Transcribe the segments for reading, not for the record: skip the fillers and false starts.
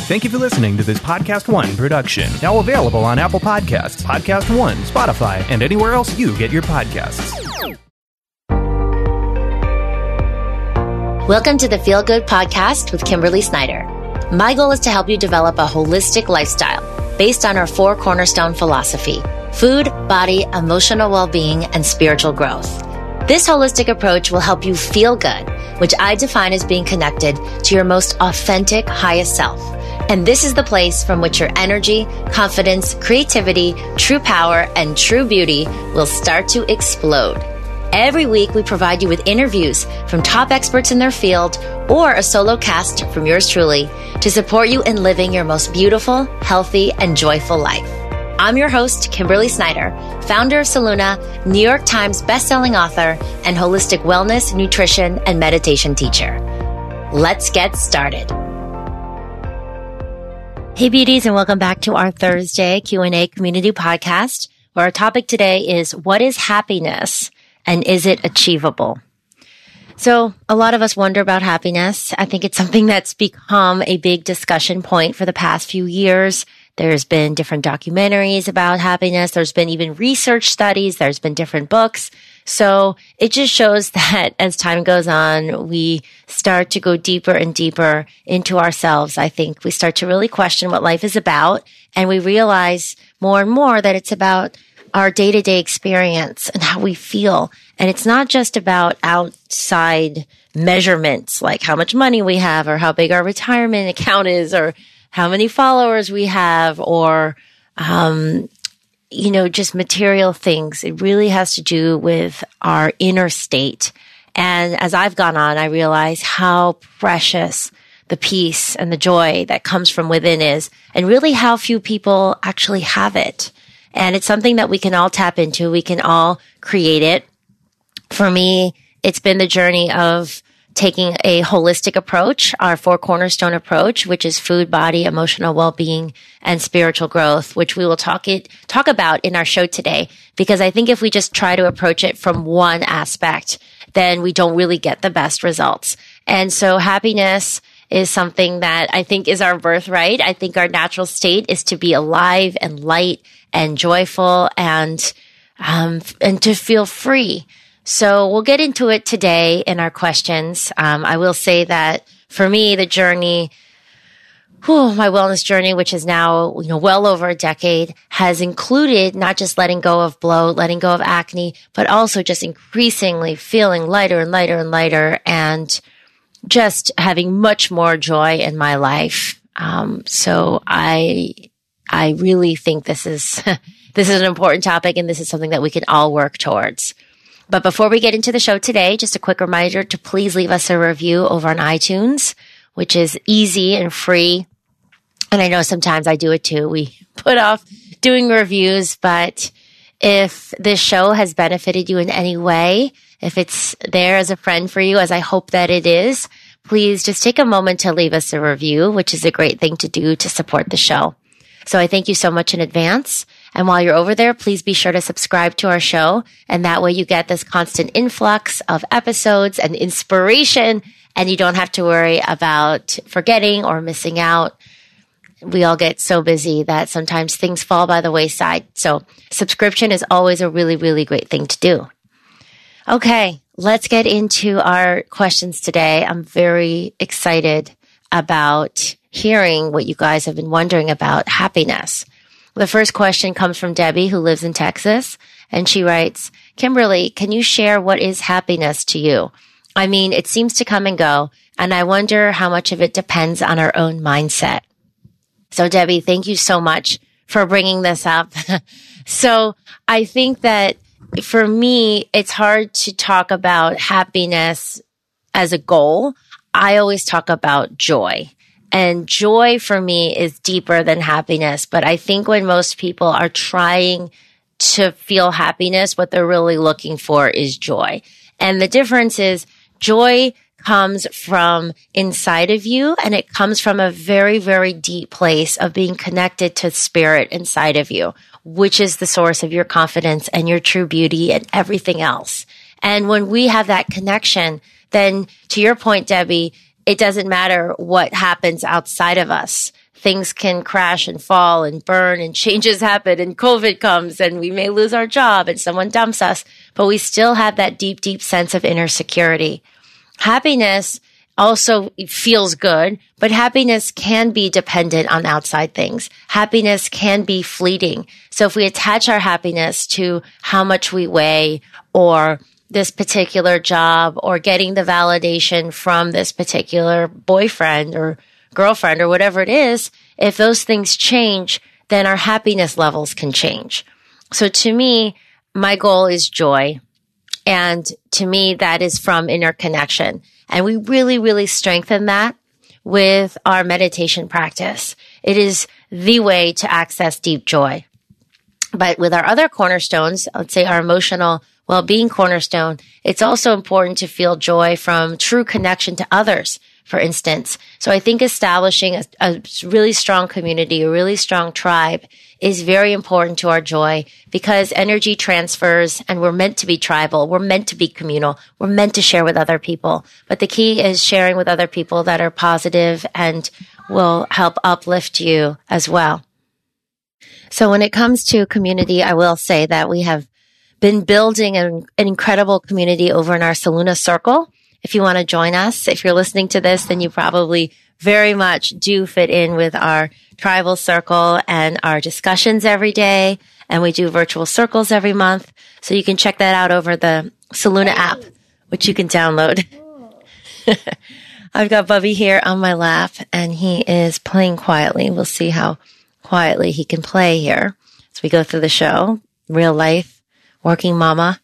Thank you for listening to this Podcast One production. Now available on Apple Podcasts, Podcast One, Spotify, and anywhere else you get your podcasts. Welcome to the Feel Good Podcast with Kimberly Snyder. My goal is to help you develop a holistic lifestyle based on our 4 cornerstone philosophy: food, body, emotional well-being, and spiritual growth. This holistic approach will help you feel good, which I define as being connected to your most authentic, highest self. And this is the place from which your energy, confidence, creativity, true power, and true beauty will start to explode. Every week, we provide you with interviews from top experts in their field or a solo cast from yours truly to support you in living your most beautiful, healthy, and joyful life. I'm your host, Kimberly Snyder, founder of Saluna, New York Times bestselling author, and holistic wellness, nutrition, and meditation teacher. Let's get started. Hey beauties, and welcome back to our Thursday Q&A community podcast, where our topic today is, what is happiness and is it achievable? So a lot of us wonder about happiness. I think it's something that's become a big discussion point for the past few years. There's been different documentaries about happiness. There's been even research studies. There's been different books. So it just shows that as time goes on, we start to go deeper and deeper into ourselves. I think we start to really question what life is about, and we realize more and more that it's about our day-to-day experience and how we feel. And it's not just about outside measurements, like how much money we have or how big our retirement account is or how many followers we have or, just material things. It really has to do with our inner state. And as I've gone on, I realize how precious the peace and the joy that comes from within is, and really how few people actually have it. And it's something that we can all tap into. We can all create it. For me, it's been the journey of taking a holistic approach, our 4 cornerstone approach, which is food, body, emotional well-being, and spiritual growth, which we will talk about in our show today. Because I think if we just try to approach it from one aspect, then we don't really get the best results. And so happiness is something that I think is our birthright. I think our natural state is to be alive and light and joyful and to feel free. So we'll get into it today in our questions. I will say that for me, the journey, my wellness journey, which is now, well over a decade, has included not just letting go of bloat, letting go of acne, but also just increasingly feeling lighter and lighter and lighter and just having much more joy in my life. So I really think this is an important topic, and this is something that we can all work towards. But before we get into the show today, just a quick reminder to please leave us a review over on iTunes, which is easy and free. And I know sometimes I do it too. We put off doing reviews, but if this show has benefited you in any way, if it's there as a friend for you, as I hope that it is, please just take a moment to leave us a review, which is a great thing to do to support the show. So I thank you so much in advance. And while you're over there, please be sure to subscribe to our show. And that way you get this constant influx of episodes and inspiration, and you don't have to worry about forgetting or missing out. We all get so busy that sometimes things fall by the wayside. So subscription is always a really, really great thing to do. Okay, let's get into our questions today. I'm very excited about hearing what you guys have been wondering about happiness. The first question comes from Debbie, who lives in Texas, and she writes, Kimberly, can you share what is happiness to you? I mean, it seems to come and go, and I wonder how much of it depends on our own mindset. So Debbie, thank you so much for bringing this up. So I think that for me, it's hard to talk about happiness as a goal. I always talk about joy. And joy for me is deeper than happiness. But I think when most people are trying to feel happiness, what they're really looking for is joy. And the difference is joy comes from inside of you, and it comes from a very, very deep place of being connected to spirit inside of you, which is the source of your confidence and your true beauty and everything else. And when we have that connection, then to your point, Debbie, it doesn't matter what happens outside of us. things can crash and fall and burn and changes happen and COVID comes and we may lose our job and someone dumps us, but we still have that deep, deep sense of inner security. Happiness also feels good, but happiness can be dependent on outside things. Happiness can be fleeting. So if we attach our happiness to how much we weigh or this particular job or getting the validation from this particular boyfriend or girlfriend or whatever it is, if those things change, then our happiness levels can change. So to me, my goal is joy. And to me, that is from inner connection. And we really, really strengthen that with our meditation practice. It is the way to access deep joy. But with our other cornerstones, let's say our emotional well-being cornerstone, it's also important to feel joy from true connection to others, for instance. So I think establishing a really strong community, a really strong tribe is very important to our joy because energy transfers and we're meant to be tribal. We're meant to be communal. We're meant to share with other people. But the key is sharing with other people that are positive and will help uplift you as well. So when it comes to community, I will say that we have been building an incredible community over in our Seluna Circle. If you want to join us, if you're listening to this, then you probably very much do fit in with our tribal circle and our discussions every day. And we do virtual circles every month. So you can check that out over the Seluna app, which you can download. I've got Bubby here on my lap and he is playing quietly. We'll see how quietly he can play here as we go through the show. Real life, working mama.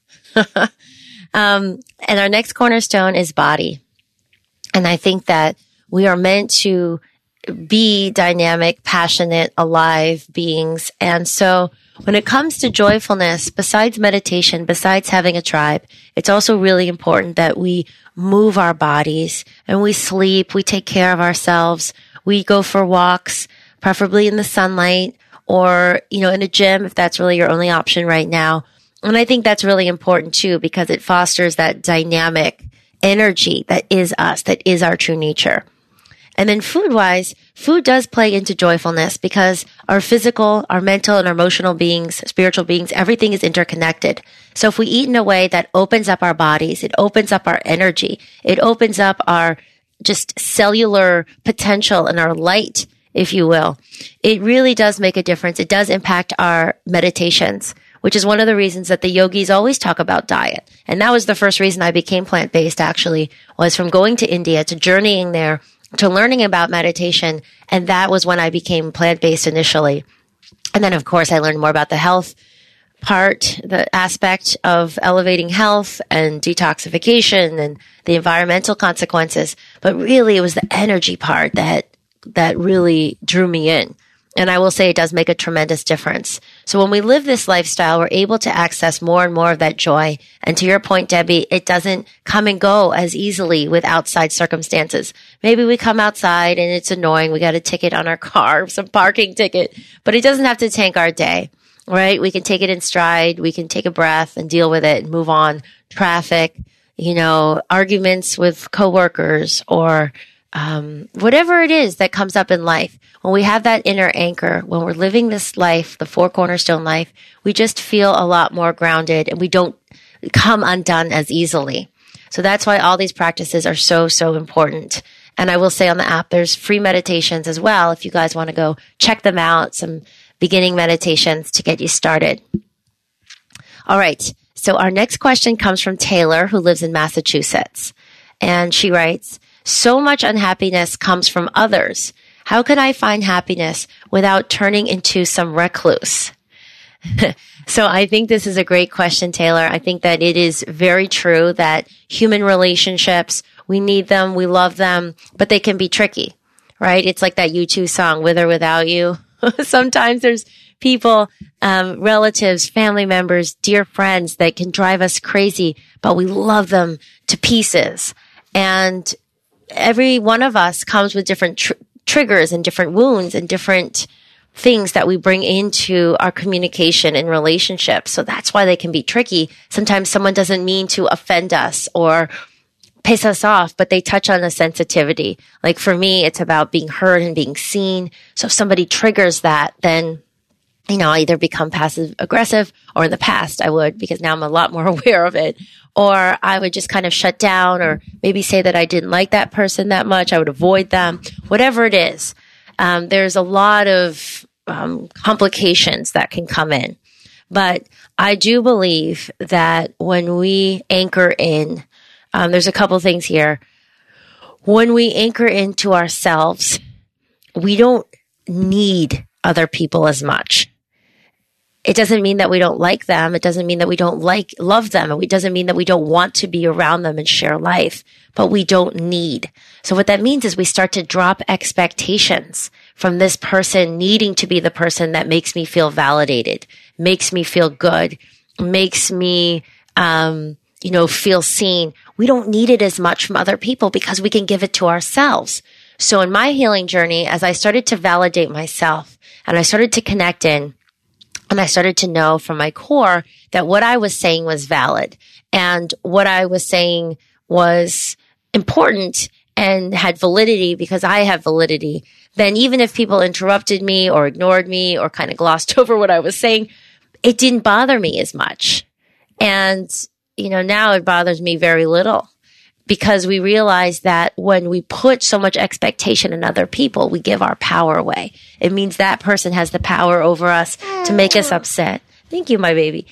And our next cornerstone is body. And I think that we are meant to be dynamic, passionate, alive beings. And so when it comes to joyfulness, besides meditation, besides having a tribe, it's also really important that we move our bodies and we sleep, we take care of ourselves, we go for walks, preferably in the sunlight or, in a gym if that's really your only option right now. And I think that's really important too, because it fosters that dynamic energy that is us, that is our true nature. And then food-wise, food does play into joyfulness because our physical, our mental, and our emotional beings, spiritual beings, everything is interconnected. So if we eat in a way that opens up our bodies, it opens up our energy, it opens up our just cellular potential and our light, if you will, it really does make a difference. It does impact our meditations, which is one of the reasons that the yogis always talk about diet. And that was the first reason I became plant-based, actually, was from going to India, to journeying there, to learning about meditation. And that was when I became plant-based initially. And then, of course, I learned more about the health part, the aspect of elevating health and detoxification and the environmental consequences. But really, it was the energy part that really drew me in. And I will say it does make a tremendous difference. So when we live this lifestyle, we're able to access more and more of that joy. And to your point, Debbie, it doesn't come and go as easily with outside circumstances. Maybe we come outside and it's annoying. We got a ticket on our car, some parking ticket, but it doesn't have to tank our day, right? We can take it in stride. We can take a breath and deal with it and move on. Traffic, arguments with coworkers or whatever it is that comes up in life, when we have that inner anchor, when we're living this life, the four cornerstone life, we just feel a lot more grounded and we don't come undone as easily. So that's why all these practices are so, so important. And I will say on the app, there's free meditations as well. If you guys want to go check them out, some beginning meditations to get you started. All right. So our next question comes from Taylor, who lives in Massachusetts. And she writes, so much unhappiness comes from others. How can I find happiness without turning into some recluse? So I think this is a great question, Taylor. I think that it is very true that human relationships, we need them, we love them, but they can be tricky, right? It's like that U2 song, With or Without You. Sometimes there's people, relatives, family members, dear friends that can drive us crazy, but we love them to pieces. And every one of us comes with different triggers and different wounds and different things that we bring into our communication and relationships. So that's why they can be tricky. Sometimes someone doesn't mean to offend us or piss us off, but they touch on a sensitivity. Like for me, it's about being heard and being seen. So if somebody triggers that, then, I either become passive aggressive, or in the past I would, because now I'm a lot more aware of it, or I would just kind of shut down, or maybe say that I didn't like that person that much. I would avoid them, whatever it is. There's a lot of complications that can come in. But I do believe that when we anchor in, there's a couple things here. When we anchor into ourselves, we don't need other people as much. It doesn't mean that we don't like them. It doesn't mean that we don't love them. And it doesn't mean that we don't want to be around them and share life, but we don't need. So what that means is we start to drop expectations from this person needing to be the person that makes me feel validated, makes me feel good, makes me, feel seen. We don't need it as much from other people because we can give it to ourselves. So in my healing journey, as I started to validate myself and I started to connect in, and I started to know from my core that what I was saying was valid and what I was saying was important and had validity because I have validity, then even if people interrupted me or ignored me or kind of glossed over what I was saying, it didn't bother me as much. And, now it bothers me very little because we realize that when we put so much expectation in other people, we give our power away. It means that person has the power over us to make us upset. Thank you, my baby.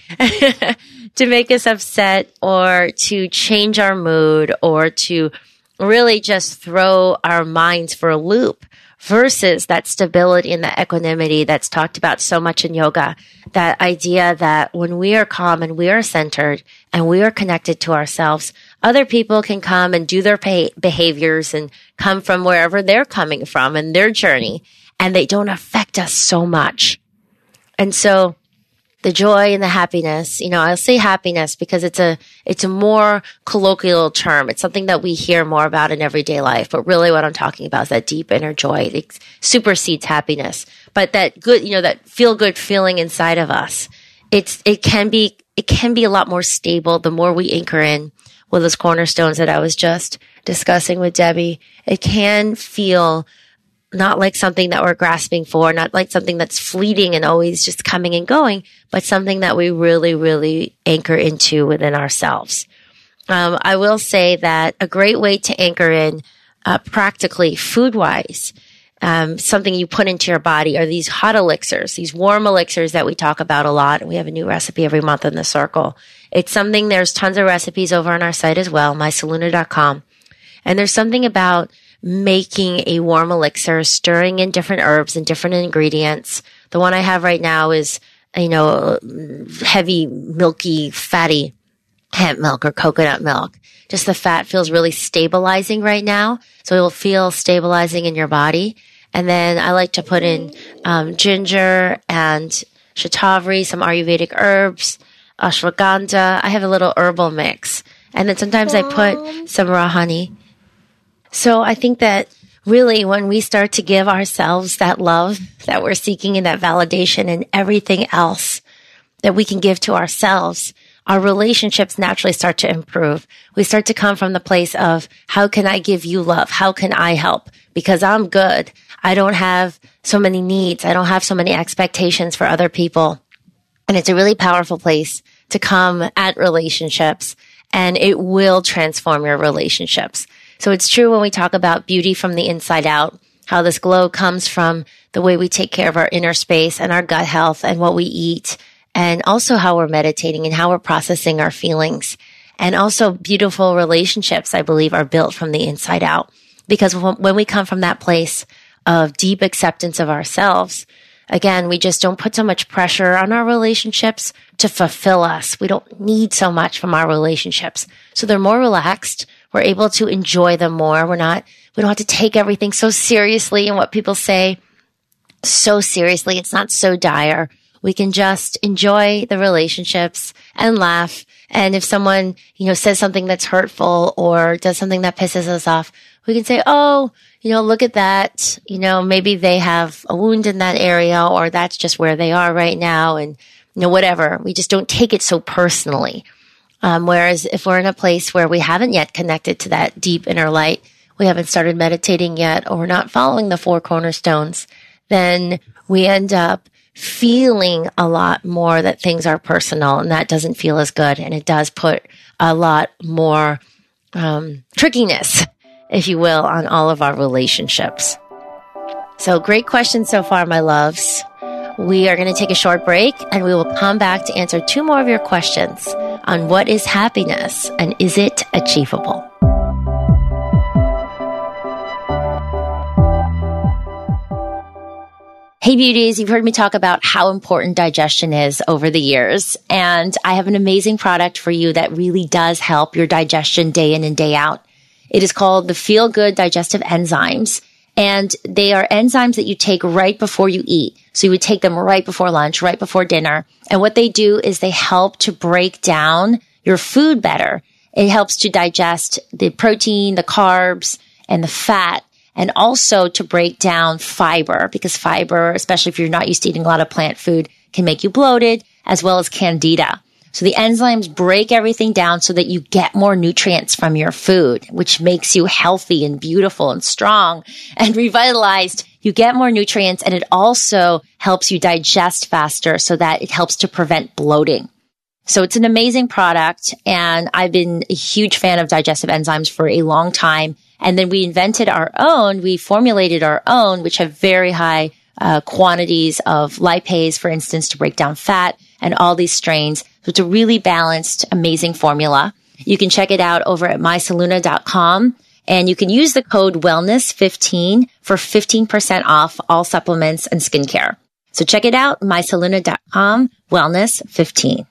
To make us upset or to change our mood or to really just throw our minds for a loop versus that stability and that equanimity that's talked about so much in yoga. That idea that when we are calm and we are centered and we are connected to ourselves, other people can come and do their behaviors and come from wherever they're coming from in their journey, and they don't affect us so much. And so the joy and the happiness, I'll say happiness because it's a more colloquial term. It's something that we hear more about in everyday life. But really what I'm talking about is that deep inner joy. It supersedes happiness. But that good, that feel good feeling inside of us, it can be a lot more stable the more we anchor in with those cornerstones that I was just discussing with Debbie. It can feel not like something that we're grasping for, not like something that's fleeting and always just coming and going, but something that we really, really anchor into within ourselves. I will say that a great way to anchor in practically food-wise, something you put into your body are these hot elixirs, these warm elixirs that we talk about a lot. And we have a new recipe every month in the circle. It's something, there's tons of recipes over on our site as well, mysaluna.com. And there's something about making a warm elixir, stirring in different herbs and different ingredients. The one I have right now is, heavy, milky, fatty hemp milk or coconut milk. Just the fat feels really stabilizing right now. So it will feel stabilizing in your body. And then I like to put in ginger and shatavari, some Ayurvedic herbs, ashwagandha. I have a little herbal mix. And then sometimes I put some raw honey. So I think that really when we start to give ourselves that love that we're seeking and that validation and everything else that we can give to ourselves, our relationships naturally start to improve. We start to come from the place of, how can I give you love? How can I help? Because I'm good. I don't have so many needs. I don't have so many expectations for other people. And it's a really powerful place to come at relationships, and it will transform your relationships. So it's true when we talk about beauty from the inside out, how this glow comes from the way we take care of our inner space and our gut health and what we eat, and also how we're meditating and how we're processing our feelings. And also beautiful relationships, I believe, are built from the inside out. Because when we come from that place of deep acceptance of ourselves, again, we just don't put so much pressure on our relationships to fulfill us. We don't need so much from our relationships. So they're more relaxed. We're able to enjoy them more. We don't have to take everything so seriously and what people say so seriously. It's not so dire. We can just enjoy the relationships and laugh. And if someone, says something that's hurtful or does something that pisses us off, we can say, oh, look at that. Maybe they have a wound in that area, or that's just where they are right now. And, whatever. We just don't take it so personally. Whereas if we're in a place where we haven't yet connected to that deep inner light, we haven't started meditating yet, or we're not following the 4 cornerstones, then we end up feeling a lot more that things are personal, and that doesn't feel as good. And it does put a lot more trickiness, if you will, on all of our relationships. So great questions so far, my loves. We are going to take a short break, and we will come back to answer 2 more of your questions on what is happiness and is it achievable? Hey beauties, you've heard me talk about how important digestion is over the years, and I have an amazing product for you that really does help your digestion day in and day out. It is called the Feel Good Digestive Enzymes, and they are enzymes that you take right before you eat. So you would take them right before lunch, right before dinner, and what they do is they help to break down your food better. It helps to digest the protein, the carbs, and the fat, and also to break down fiber, because fiber, especially if you're not used to eating a lot of plant food, can make you bloated, as well as candida. So the enzymes break everything down so that you get more nutrients from your food, which makes you healthy and beautiful and strong and revitalized. You get more nutrients, and it also helps you digest faster so that it helps to prevent bloating. So it's an amazing product, and I've been a huge fan of digestive enzymes for a long time. And then we invented our own, we formulated our own, which have very high quantities of lipase, for instance, to break down fat, and all these strains. So it's a really balanced, amazing formula. You can check it out over at mysaluna.com, and you can use the code wellness15 for 15% off all supplements and skincare. So check it out, mysaluna.com, wellness15.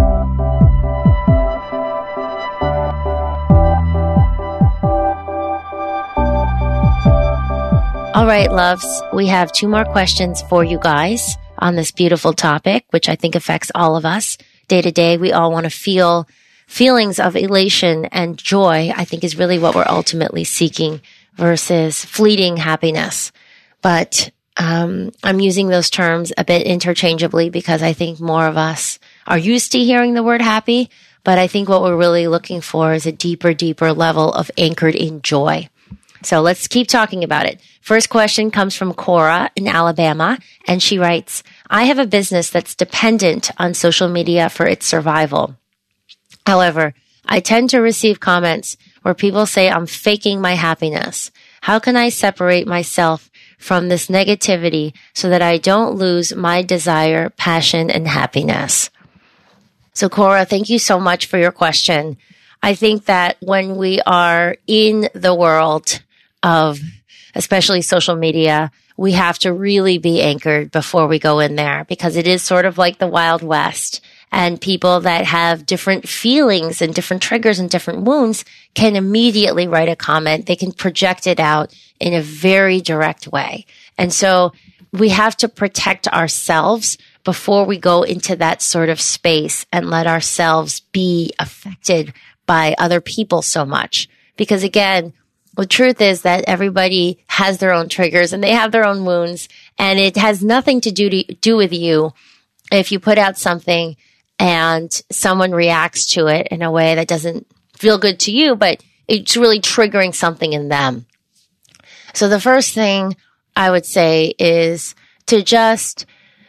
All right, loves, we have 2 more questions for you guys on this beautiful topic, which I think affects all of us. Day to day, we all want to feel feelings of elation and joy, I think is really what we're ultimately seeking versus fleeting happiness. But I'm using those terms a bit interchangeably because I think more of us are used to hearing the word happy, but I think what we're really looking for is a deeper level of anchored in joy. So let's keep talking about it. First question comes from Cora in Alabama, and she writes, I have a business that's dependent on social media for its survival. However, I tend to receive comments where people say I'm faking my happiness. How can I separate myself from this negativity so that I don't lose my desire, passion, and happiness? So Cora, thank you so much for your question. I think that when we are in the world of especially social media, we have to really be anchored before we go in there, because it is sort of like the Wild West, and people that have different feelings and different triggers and different wounds can immediately write a comment. They can project it out in a very direct way. And so we have to protect ourselves before we go into that sort of space and let ourselves be affected by other people so much. Because again, the truth is that everybody has their own triggers and they have their own wounds, and it has nothing to do with you if you put out something and someone reacts to it in a way that doesn't feel good to you, but it's really triggering something in them. So the first thing I would say is to just,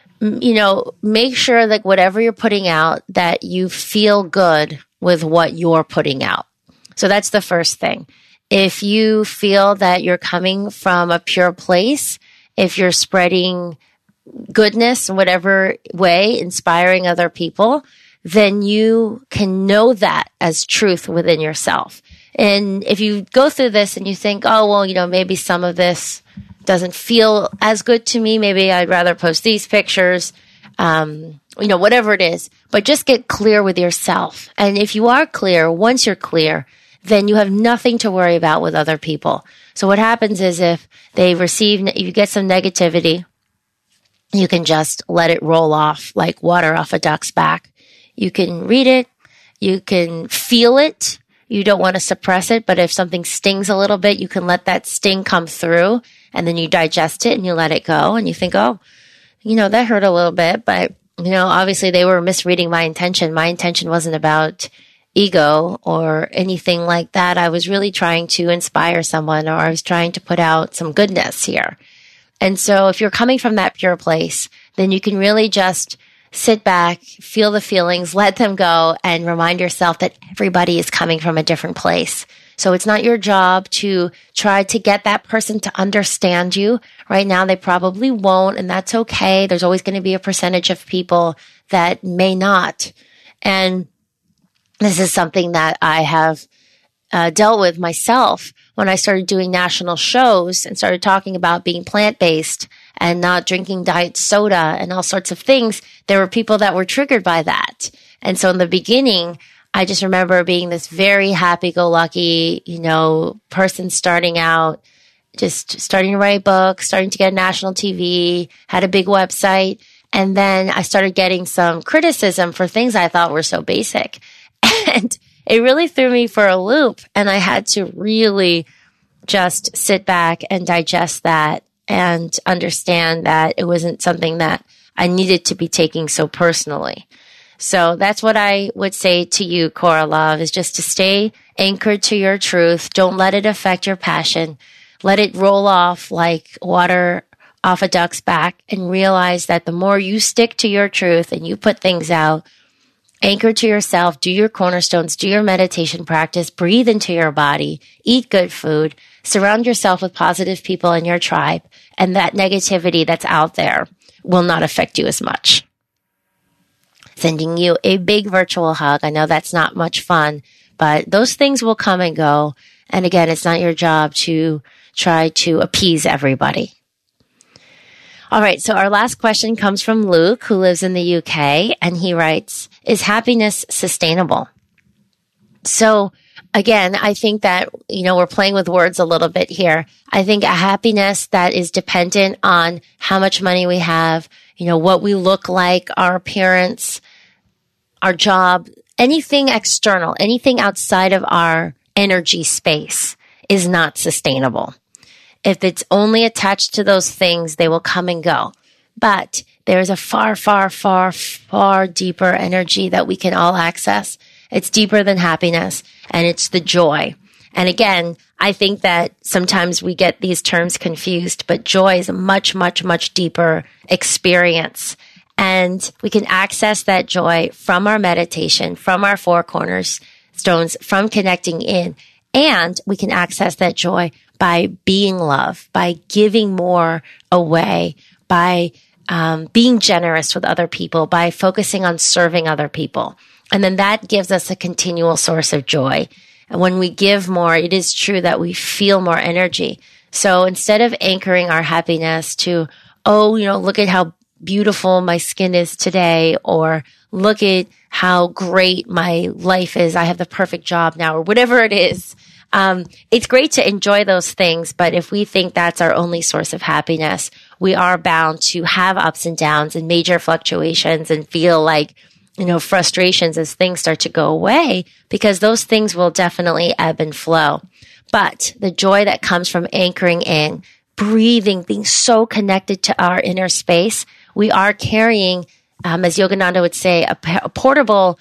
make sure that whatever you're putting out, that you feel good with what you're putting out. So that's the first thing. If you feel that you're coming from a pure place, if you're spreading goodness in whatever way, inspiring other people, then you can know that as truth within yourself. And if you go through this and you think, oh, well, maybe some of this doesn't feel as good to me, maybe I'd rather post these pictures, whatever it is, but just get clear with yourself. And if you are clear, once you're clear, then you have nothing to worry about with other people. So what happens is if you get some negativity, you can just let it roll off like water off a duck's back. You can read it. You can feel it. You don't want to suppress it, but if something stings a little bit, you can let that sting come through, and then you digest it and you let it go, and you think, oh, that hurt a little bit, but, obviously they were misreading my intention. My intention wasn't about ego or anything like that. I was really trying to inspire someone, or I was trying to put out some goodness here. And so if you're coming from that pure place, then you can really just sit back, feel the feelings, let them go, and remind yourself that everybody is coming from a different place. So it's not your job to try to get that person to understand you. Right now, they probably won't, and that's okay. There's always going to be a percentage of people that may not. And this is something that I have dealt with myself when I started doing national shows and started talking about being plant-based and not drinking diet soda and all sorts of things. There were people that were triggered by that. And so in the beginning, I just remember being this very happy-go-lucky, person starting out, just starting to write books, starting to get national TV, had a big website. And then I started getting some criticism for things I thought were so basic. And it really threw me for a loop. And I had to really just sit back and digest that and understand that it wasn't something that I needed to be taking so personally. So that's what I would say to you, Cora Love, is just to stay anchored to your truth. Don't let it affect your passion. Let it roll off like water off a duck's back, and realize that the more you stick to your truth and you put things out, anchor to yourself, do your cornerstones, do your meditation practice, breathe into your body, eat good food, surround yourself with positive people in your tribe, and that negativity that's out there will not affect you as much. Sending you a big virtual hug. I know that's not much fun, but those things will come and go. And again, it's not your job to try to appease everybody. All right, so our last question comes from Luke, who lives in the UK, and he writes, is happiness sustainable? So again, I think that, we're playing with words a little bit here. I think a happiness that is dependent on how much money we have, what we look like, our appearance, our job, anything external, anything outside of our energy space is not sustainable. If it's only attached to those things, they will come and go. But there's a far, far, far, far deeper energy that we can all access. It's deeper than happiness, and it's the joy. And again, I think that sometimes we get these terms confused, but joy is a much, much, much deeper experience. And we can access that joy from our meditation, from our four cornerstones, from connecting in. And we can access that joy by being love, by giving more away, by being generous with other people, by focusing on serving other people. And then that gives us a continual source of joy. And when we give more, it is true that we feel more energy. So instead of anchoring our happiness to, look at how beautiful my skin is today, or look at how great my life is, I have the perfect job now, or whatever it is. It's great to enjoy those things, but if we think that's our only source of happiness, we are bound to have ups and downs and major fluctuations and feel like, frustrations as things start to go away, because those things will definitely ebb and flow. But the joy that comes from anchoring in, breathing, being so connected to our inner space, we are carrying, as Yogananda would say, a portable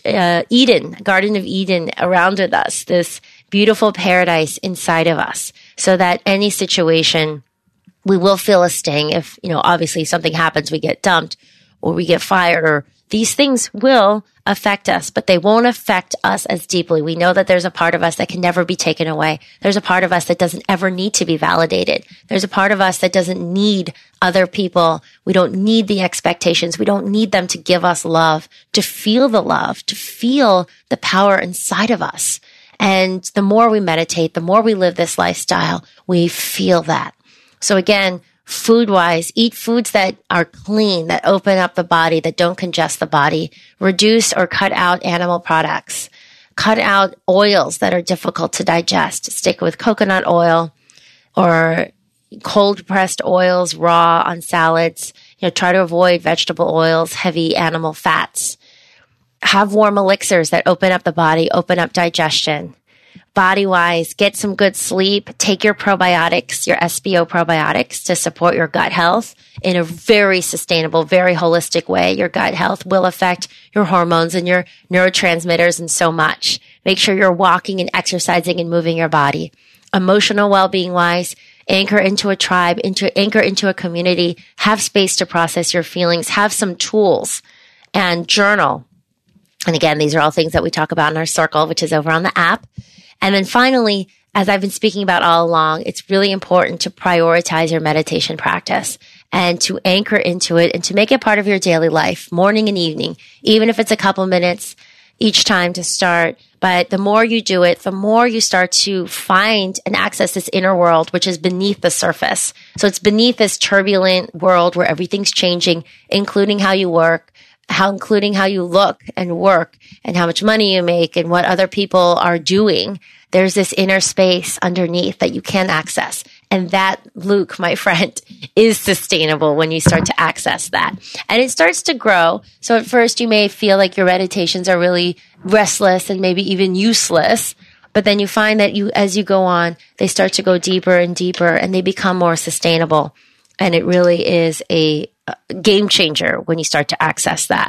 Eden, a Garden of Eden around with us, this beautiful paradise inside of us, so that any situation, we will feel a sting. If, obviously something happens, we get dumped or we get fired, or these things will affect us, but they won't affect us as deeply. We know that there's a part of us that can never be taken away. There's a part of us that doesn't ever need to be validated. There's a part of us that doesn't need other people. We don't need the expectations. We don't need them to give us love, to feel the power inside of us. And the more we meditate, the more we live this lifestyle, we feel that. So again, food-wise, eat foods that are clean, that open up the body, that don't congest the body. Reduce or cut out animal products. Cut out oils that are difficult to digest. Stick with coconut oil or cold-pressed oils, raw on salads. Try to avoid vegetable oils, heavy animal fats. Have warm elixirs that open up the body, open up digestion. body-wise, get some good sleep, take your probiotics, your SBO probiotics to support your gut health in a very sustainable, very holistic way. Your gut health will affect your hormones and your neurotransmitters and so much. Make sure you're walking and exercising and moving your body. Emotional well-being wise, anchor into a tribe, anchor into a community, have space to process your feelings, have some tools, and journal. And again, these are all things that we talk about in our circle, which is over on the app. And then finally, as I've been speaking about all along, it's really important to prioritize your meditation practice and to anchor into it and to make it part of your daily life, morning and evening, even if it's a couple minutes each time to start. But the more you do it, the more you start to find and access this inner world, which is beneath the surface. So it's beneath this turbulent world where everything's changing, including how you work, including how you look and work and how much money you make and what other people are doing. There's this inner space underneath that you can access. And that, Luke, my friend, is sustainable when you start to access that. And it starts to grow. So at first you may feel like your meditations are really restless and maybe even useless. But then you find that as you go on, they start to go deeper and deeper and they become more sustainable. And it really is a game changer when you start to access that.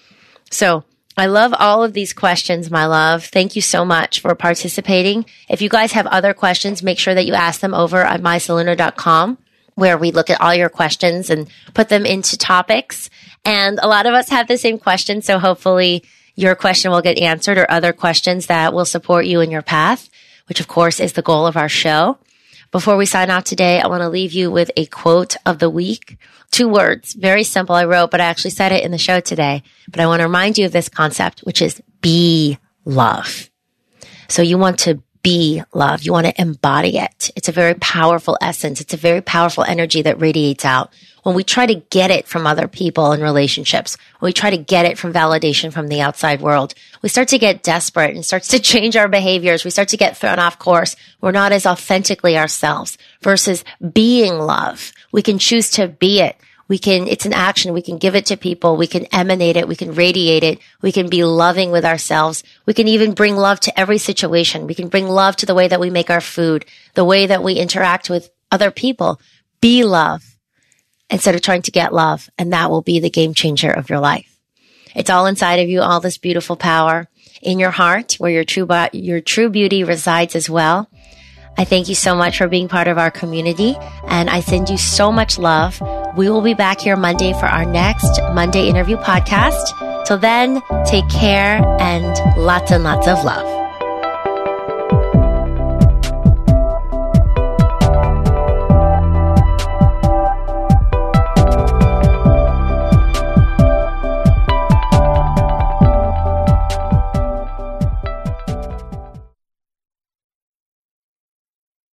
So I love all of these questions, my love. Thank you so much for participating. If you guys have other questions, make sure that you ask them over at myseluna.com, where we look at all your questions and put them into topics. And a lot of us have the same question, so hopefully your question will get answered or other questions that will support you in your path, which of course is the goal of our show. Before we sign off today, I want to leave you with a quote of the week. 2 words, very simple. I wrote, but I actually said it in the show today. But I want to remind you of this concept, which is be love. So you want to be love. You want to embody it. It's a very powerful essence. It's a very powerful energy that radiates out. When we try to get it from other people in relationships, when we try to get it from validation from the outside world, we start to get desperate and starts to change our behaviors. We start to get thrown off course. We're not as authentically ourselves versus being love. We can choose to be it. It's an action. We can give it to people. We can emanate it. We can radiate it. We can be loving with ourselves. We can even bring love to every situation. We can bring love to the way that we make our food, the way that we interact with other people. Be love instead of trying to get love. And that will be the game changer of your life. It's all inside of you, all this beautiful power in your heart where your true beauty resides as well. I thank you so much for being part of our community, and I send you so much love. We will be back here Monday for our next Monday interview podcast. Till then, take care and lots of love.